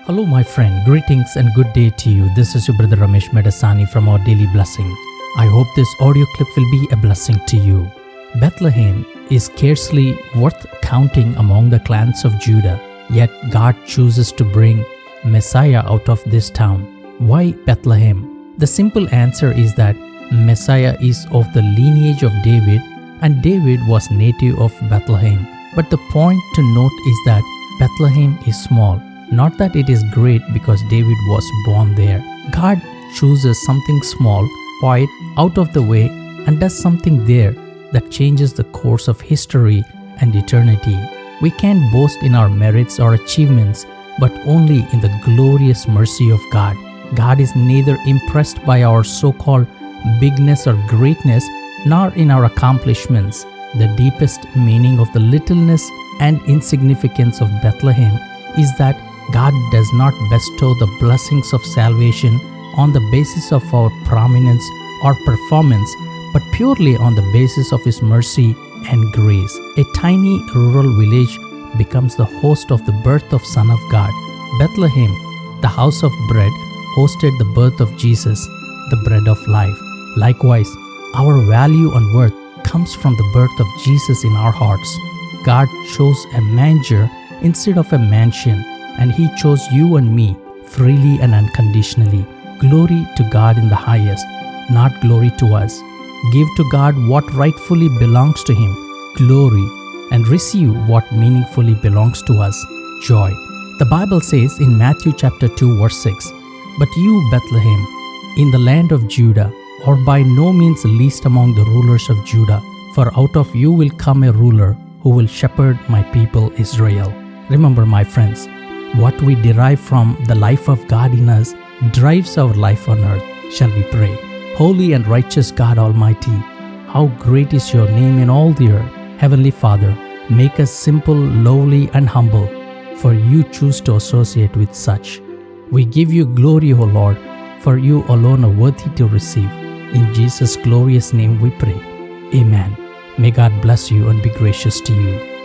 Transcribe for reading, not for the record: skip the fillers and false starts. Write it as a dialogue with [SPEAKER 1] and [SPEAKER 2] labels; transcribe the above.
[SPEAKER 1] Hello, my friend. Greetings and good day to you. This is your brother Ramesh Medasani from Our Daily Blessing. I hope this audio clip will be a blessing to you. Bethlehem is scarcely worth counting among the clans of Judah, yet God chooses to bring Messiah out of this town. Why Bethlehem? The simple answer is that Messiah is of the lineage of David, and David was native of Bethlehem. But the point to note is that Bethlehem is small. Not that it is great because David was born there. God chooses something small, quiet, out of the way, and does something there that changes the course of history and eternity. We can't boast in our merits or achievements, but only in the glorious mercy of God. God is neither impressed by our so-called bigness or greatness, nor in our accomplishments. The deepest meaning of the littleness and insignificance of Bethlehem is that God does not bestow the blessings of salvation on the basis of our prominence or performance, but purely on the basis of His mercy and grace. A tiny rural village becomes the host of the birth of Son of God. Bethlehem, the house of bread, hosted the birth of Jesus, the bread of life. Likewise, our value and worth comes from the birth of Jesus in our hearts. God chose a manger instead of a mansion, and He chose you and me freely and unconditionally. Glory to God in the highest, not glory to us. Give to God what rightfully belongs to Him, glory, and receive what meaningfully belongs to us, joy. The Bible says in Matthew chapter 2 verse 6, "But you, Bethlehem, in the land of Judah, are by no means least among the rulers of Judah, for out of you will come a ruler who will shepherd my people Israel." Remember, my friends, what we derive from the life of God in us drives our life on earth. Shall we pray? Holy and righteous God Almighty, how great is your name in all the earth. Heavenly Father, make us simple, lowly, and humble, for you choose to associate with such. We give you glory, O Lord, for you alone are worthy to receive. In Jesus' glorious name we pray. Amen. May God bless you and be gracious to you.